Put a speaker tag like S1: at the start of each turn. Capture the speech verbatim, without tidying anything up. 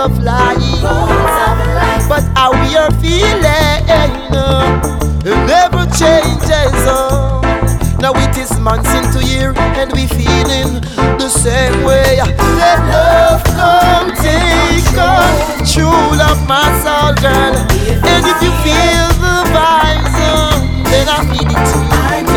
S1: of life, but how we are feeling uh, it never changes. Uh. Now it is months into year and we feeling the same way. Let love come take us, true love my soul, girl. And if you feel the vibes, uh, then I feel it too.